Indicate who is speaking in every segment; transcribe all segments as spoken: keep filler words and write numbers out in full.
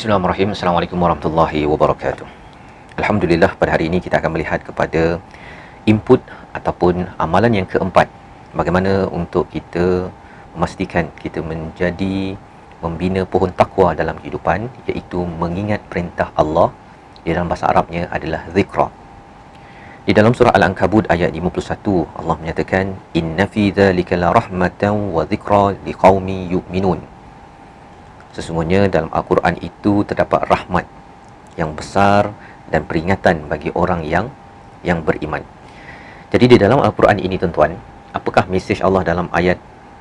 Speaker 1: Bismillahirrahmanirrahim. Assalamualaikum warahmatullahi wabarakatuh. Alhamdulillah, pada hari ini kita akan melihat kepada input ataupun amalan yang keempat. Bagaimana untuk kita memastikan kita menjadi membina pohon takwa dalam kehidupan, iaitu mengingat perintah Allah. Di dalam bahasa Arabnya adalah zikra. Di dalam surah Al-Ankabut ayat lima puluh satu, Allah menyatakan inna fi dzalika la rahmatan wa dzikra liqaumi yu'minun. Sesungguhnya dalam Al-Quran itu terdapat rahmat yang besar dan peringatan bagi orang yang yang beriman. Jadi di dalam Al-Quran ini tuan-tuan, apakah mesej Allah dalam ayat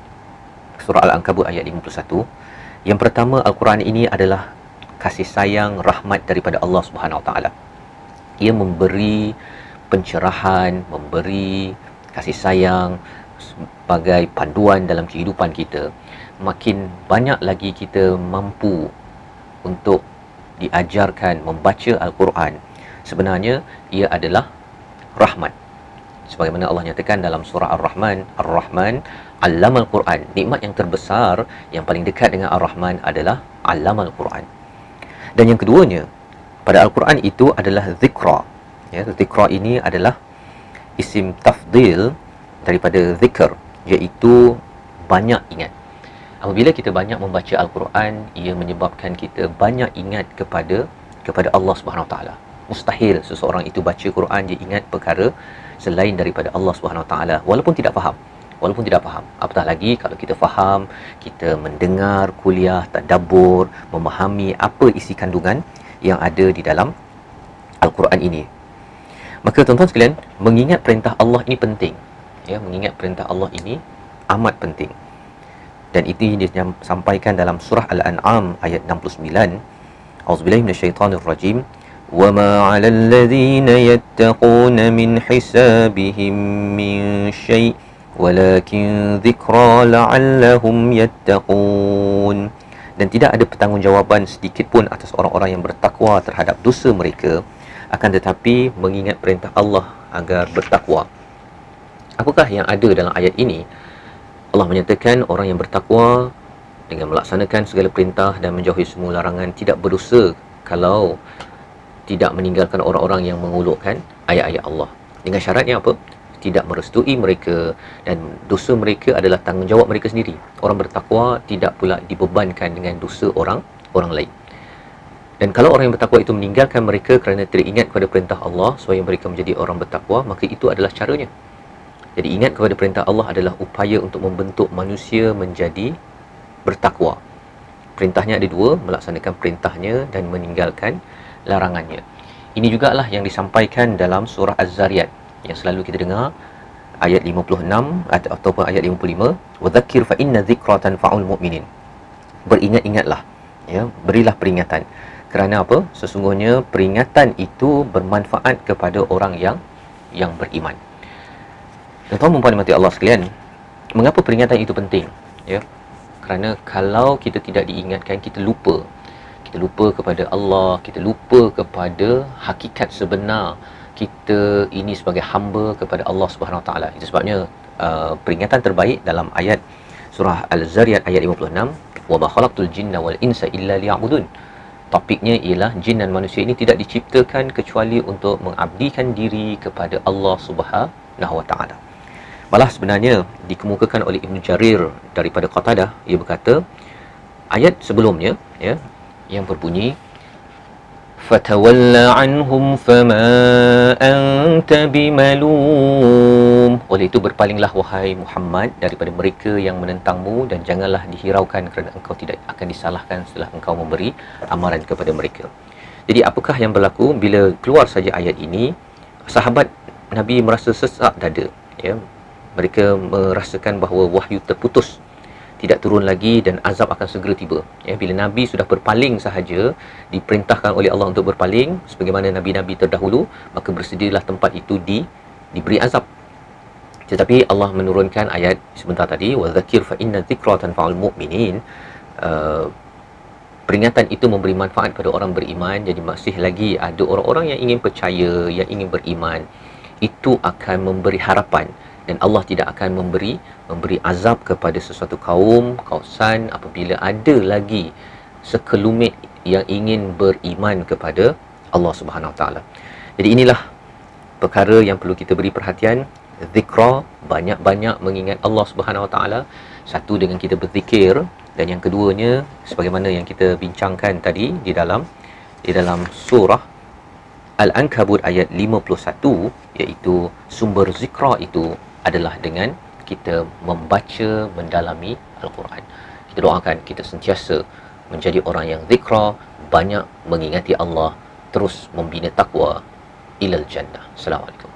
Speaker 1: surah Al-Ankabut ayat lima puluh satu? Yang pertama, Al-Quran ini adalah kasih sayang, rahmat daripada Allah Subhanahu Wa Taala. Ia memberi pencerahan, memberi kasih sayang sebagai panduan dalam kehidupan kita. Makin banyak lagi kita mampu untuk diajarkan membaca Al-Quran, sebenarnya ia adalah rahmat. Sebagaimana Allah nyatakan dalam surah Ar-Rahman, Ar-Rahman Allamal Quran. Nikmat yang terbesar, yang paling dekat dengan Ar-Rahman adalah Allamal Quran. Dan yang keduanya, pada Al-Quran itu adalah zikra. Ya, zikra ini adalah isim tafdil daripada zikr, iaitu banyak ingat. Apabila kita banyak membaca Al-Quran, ia menyebabkan kita banyak ingat kepada kepada Allah Subhanahu Wa Taala. Mustahil seseorang itu baca Quran dia ingat perkara selain daripada Allah Subhanahu Wa Taala, walaupun tidak faham. Walaupun tidak faham. Apatah lagi kalau kita faham, kita mendengar kuliah, tadabbur, memahami apa isi kandungan yang ada di dalam Al-Quran ini. Maka tuan-tuan sekalian, mengingat perintah Allah ini penting. Ya, mengingat perintah Allah ini amat penting. Dan itu disampaikan dalam surah Al-An'am ayat enam puluh sembilan. A'udzubillahi minasyaitonirrajim. Wa ma 'alal ladzina yattaquna min hisabihim min syai' walakin dzikra la'allahum yattaqun. Dan tidak ada pertanggungjawaban sedikit pun atas orang-orang yang bertakwa terhadap dosa mereka, akan tetapi mengingat perintah Allah agar bertakwa. Apakah yang ada dalam ayat ini? Allah menyatakan orang yang bertakwa dengan melaksanakan segala perintah dan menjauhi semua larangan tidak berdosa kalau tidak meninggalkan orang-orang yang mengulurkan ayat-ayat Allah. Dengan syaratnya apa? Tidak merestui mereka, dan dosa mereka adalah tanggungjawab mereka sendiri. Orang bertakwa tidak pula dibebankan dengan dosa orang orang lain. Dan kalau orang yang bertakwa itu meninggalkan mereka kerana tidak ingat kepada perintah Allah supaya mereka menjadi orang bertakwa, maka itu adalah caranya. Jadi ingat kepada perintah Allah adalah upaya untuk membentuk manusia menjadi bertakwa. Perintahnya ada dua, melaksanakan perintahnya dan meninggalkan larangannya. Ini jugalah yang disampaikan dalam surah Az-Zariyat yang selalu kita dengar, ayat lima puluh enam ataupun ayat lima puluh lima, wa dzakir fa inna dzikra tanfa'ul mu'minin. Beringat-ingatlah, ya, berilah peringatan. Kerana apa? Sesungguhnya peringatan itu bermanfaat kepada orang yang yang beriman. Tuan-tuan dan puan Allah sekalian, mengapa peringatan itu penting? Ya, kerana kalau kita tidak diingatkan, kita lupa. Kita lupa kepada Allah, kita lupa kepada hakikat sebenar kita ini sebagai hamba kepada Allah Subhanahu Wa Taala. Itu sebabnya uh, peringatan terbaik dalam ayat surah Al-Zariyat ayat lima puluh enam, wa ma khalaqtul jinna wal insa illa liya'budun. Topiknya ialah jin dan manusia ini tidak diciptakan kecuali untuk mengabdikan diri kepada Allah Subhanahu Wa Taala. Malah sebenarnya dikemukakan oleh Ibn Jarir daripada Qatadah, ia berkata ayat sebelumnya, ya, yang berbunyi fatawalla anhum fama anta bimalum. Oleh itu berpalinglah wahai Muhammad daripada mereka yang menentangmu, dan janganlah dihiraukan kerana engkau tidak akan disalahkan setelah engkau memberi amaran kepada mereka. Jadi apakah yang berlaku bila keluar saja ayat ini? Sahabat Nabi merasa sesak dada, ya. Mereka merasakan bahawa wahyu terputus, tidak turun lagi, dan azab akan segera tiba. Ya, bila Nabi sudah berpaling sahaja, diperintahkan oleh Allah untuk berpaling sebagaimana Nabi-Nabi terdahulu, maka bersedialah tempat itu di diberi azab. Tetapi Allah menurunkan ayat sebentar tadi, wa dzakir fa inna dzikra tanfa'ul mu'minin. Uh, peringatan itu memberi manfaat pada orang beriman. Jadi masih lagi ada orang-orang yang ingin percaya, yang ingin beriman. Itu akan memberi harapan, dan Allah tidak akan memberi memberi azab kepada sesuatu kaum, kausan apabila ada lagi sekelumit yang ingin beriman kepada Allah Subhanahu Wa Taala. Jadi inilah perkara yang perlu kita beri perhatian. Zikra, banyak-banyak mengingat Allah Subhanahu Wa Taala. Satu, dengan kita berzikir, dan yang keduanya sebagaimana yang kita bincangkan tadi di dalam di dalam surah Al-Ankabut ayat lima puluh satu, iaitu sumber zikra itu adalah dengan kita membaca, mendalami Al-Quran. Kita doakan kita sentiasa menjadi orang yang zikra, banyak mengingati Allah, terus membina takwa ilal jannah. Assalamualaikum.